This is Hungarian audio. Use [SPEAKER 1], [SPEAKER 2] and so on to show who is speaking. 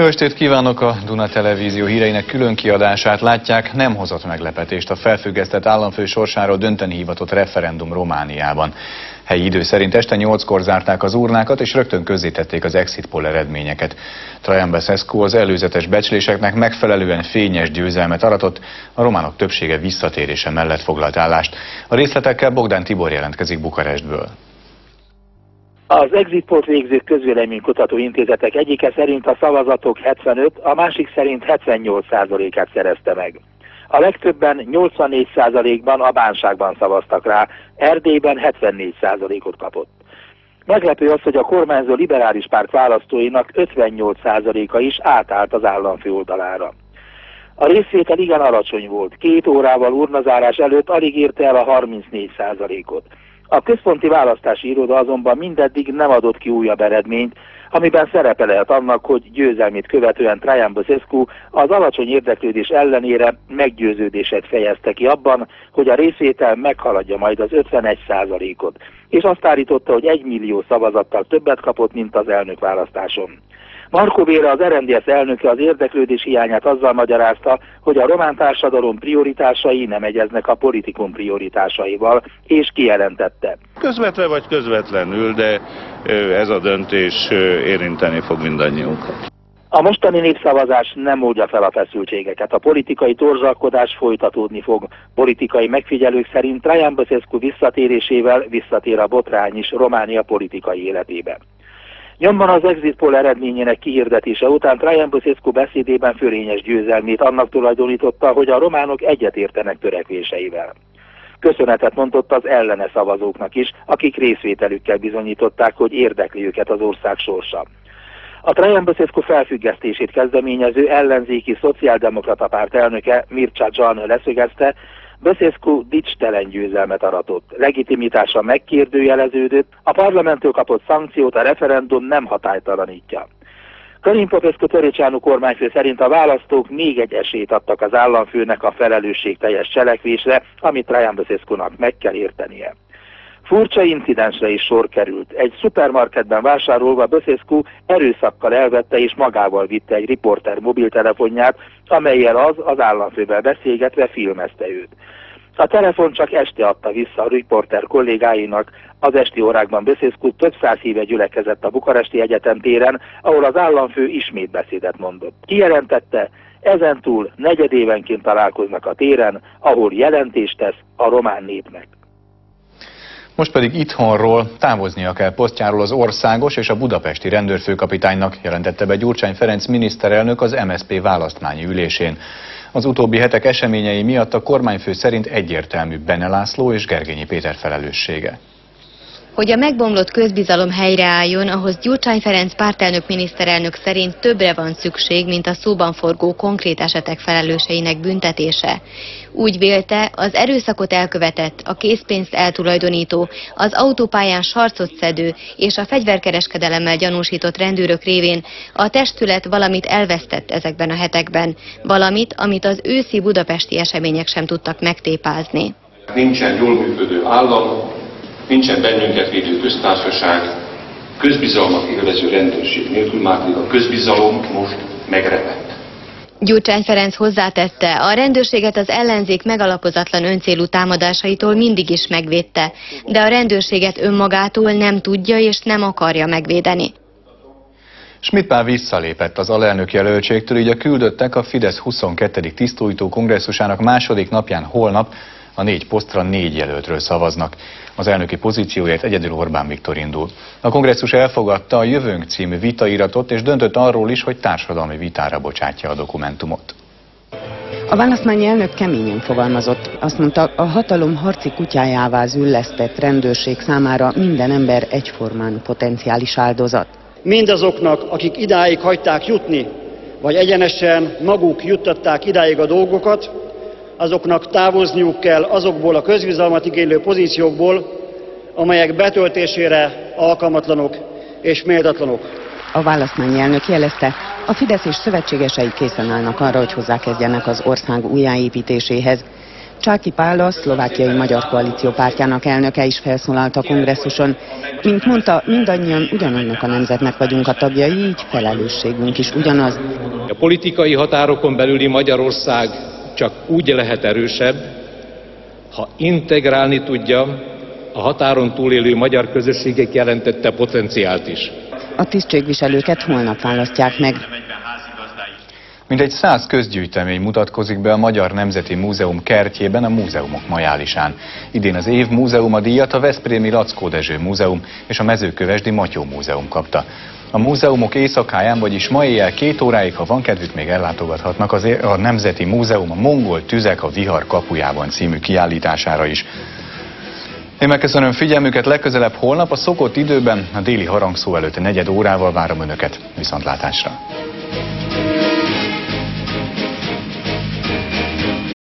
[SPEAKER 1] Jó estét kívánok! A Duna Televízió híreinek külön kiadását látják. Nem hozott meglepetést a felfüggesztett államfő sorsáról dönteni hivatott referendum Romániában. Helyi idő szerint este 8-kor zárták az urnákat, és rögtön közzétették az exit poll eredményeket. Traian Băsescu az előzetes becsléseknek megfelelően fényes győzelmet aratott, a románok többsége visszatérése mellett foglalt állást. A részletekkel Bogdán Tibor jelentkezik Bukarestből.
[SPEAKER 2] Az exit poll végző közvéleménykutató intézetek egyike szerint a szavazatok 75, a másik szerint 78%-át szerezte meg. A legtöbben 84%-ban a bánságban szavaztak rá, Erdélyben 74%-ot kapott. Meglepő az, hogy a kormányzó liberális párt választóinak 58%-a is átállt az államfő oldalára. A részvétel igen alacsony volt, 2 órával urnazárás előtt alig érte el a 34%-ot. A központi választási iroda azonban mindeddig nem adott ki újabb eredményt, amiben szerepe lehet annak, hogy győzelmét követően Traian Băsescu az alacsony érdeklődés ellenére meggyőződését fejezte ki abban, hogy a részvétel meghaladja majd az 51%-ot, és azt állította, hogy 1 millió szavazattal többet kapott, mint az elnökválasztáson. Marco Béra, az RMDSZ elnöke az érdeklődés hiányát azzal magyarázta, hogy a román társadalom prioritásai nem egyeznek a politikum prioritásaival, és kijelentette.
[SPEAKER 3] Közvetve vagy közvetlenül, de ez a döntés érinteni fog mindannyiunkat.
[SPEAKER 2] A mostani népszavazás nem oldja fel a feszültségeket. A politikai torzsalkodás folytatódni fog. Politikai megfigyelők szerint Traian Băsescu visszatérésével visszatér a botrány is Románia politikai életébe. Nyomban az exit poll eredményének kihirdetése után Traian Băsescu beszédében fölényes győzelmét annak tulajdonította, hogy a románok egyetértenek törekvéseivel. Köszönetet mondott az ellene szavazóknak is, akik részvételükkel bizonyították, hogy érdekli őket az ország sorsa. A Traian Băsescu felfüggesztését kezdeményező ellenzéki szociáldemokrata párt elnöke Mircea Can leszögezte, Băsescu dicstelen győzelmet aratott, legitimitása megkérdőjeleződött, a parlamenttől kapott szankciót a referendum nem hatálytalanítja. Călin Popescu Tăriceanu kormányfő szerint a választók még egy esélyt adtak az államfőnek a felelősségteljes cselekvésre, amit Traian Băsescunak meg kell értenie. Furcsa incidensre is sor került. Egy szupermarketben vásárolva Băsescu erőszakkal elvette és magával vitte egy riporter mobiltelefonját, amellyel az államfővel beszélgetve filmezte őt. A telefon csak este adta vissza a riporter kollégáinak. Az esti órákban Băsescu több száz híve gyülekezett a Bukaresti Egyetem téren, ahol az államfő ismét beszédet mondott. Kijelentette, ezentúl negyedévenként találkoznak a téren, ahol jelentést tesz a román népnek.
[SPEAKER 1] Most pedig itthonról távoznia kell posztjáról az országos és a budapesti rendőrfőkapitánynak, jelentette be Gyurcsány Ferenc miniszterelnök az MSZP választmányi ülésén. Az utóbbi hetek eseményei miatt a kormányfő szerint egyértelmű Bene László és Gergényi Péter felelőssége.
[SPEAKER 4] Hogy a megbomlott közbizalom helyreálljon, ahhoz Gyurcsány Ferenc pártelnök miniszterelnök szerint többre van szükség, mint a szóban forgó konkrét esetek felelőseinek büntetése. Úgy vélte, az erőszakot elkövetett, a készpénzt eltulajdonító, az autópályán sarcot szedő és a fegyverkereskedelemmel gyanúsított rendőrök révén a testület valamit elvesztett ezekben a hetekben, valamit, amit az őszi budapesti események sem tudtak megtépázni.
[SPEAKER 5] Nincsen jól működő állam, nincsen bennünket védő köztársaság, közbizalmat élvező rendőrség nélkül, már a közbizalom most megrepett.
[SPEAKER 4] Gyurcsány Ferenc hozzátette, a rendőrséget az ellenzék megalapozatlan öncélú támadásaitól mindig is megvédte, de a rendőrséget önmagától nem tudja és nem akarja megvédeni.
[SPEAKER 1] Schmidt Pál visszalépett az alelnök jelöltségtől, így a küldöttek a Fidesz 22. tisztújtó kongresszusának második napján holnap a 4 posztra 4 jelöltről szavaznak. Az elnöki pozícióért egyedül Orbán Viktor indul. A kongresszus elfogadta a Jövőnk című vitairatot, és döntött arról is, hogy társadalmi vitára bocsátja a dokumentumot.
[SPEAKER 6] A választmányi elnök keményen fogalmazott. Azt mondta, a hatalom harci kutyájává züllesztett rendőrség számára minden ember egyformán potenciális áldozat.
[SPEAKER 7] Mindazoknak, akik idáig hagyták jutni, vagy egyenesen maguk juttatták idáig a dolgokat, azoknak távozniuk kell azokból a közbizalmat igénylő pozíciókból, amelyek betöltésére alkalmatlanok és méltatlanok.
[SPEAKER 6] A választmányi elnök jelezte, a Fidesz és szövetségesei készen állnak arra, hogy hozzákezdjenek az ország újjáépítéséhez. Csáky Pál, a szlovákiai Magyar Koalíció pártjának elnöke is felszólalt a kongresszuson. Mint mondta, mindannyian ugyanannak a nemzetnek vagyunk a tagjai, így felelősségünk is ugyanaz.
[SPEAKER 8] A politikai határokon belüli Magyarország csak úgy lehet erősebb, ha integrálni tudja a határon túlélő magyar közösségek jelentette potenciált is.
[SPEAKER 6] A tisztségviselőket holnap választják meg.
[SPEAKER 1] Mintegy 100 közgyűjtemény mutatkozik be a Magyar Nemzeti Múzeum kertjében, a Múzeumok Majálisán. Idén az év múzeuma díjat a veszprémi Laczkó Dezső Múzeum és a mezőkövesdi Matyó Múzeum kapta. A múzeumok éjszakáján, vagyis ma éjjel 2 óráig, ha van kedvük, még ellátogathatnak a Nemzeti Múzeum a Mongol Tüzek a Vihar kapujában című kiállítására is. Én megköszönöm figyelmüket, legközelebb holnap a szokott időben, a déli harangszó előtt 4 órával várom Önöket. Viszontlátásra!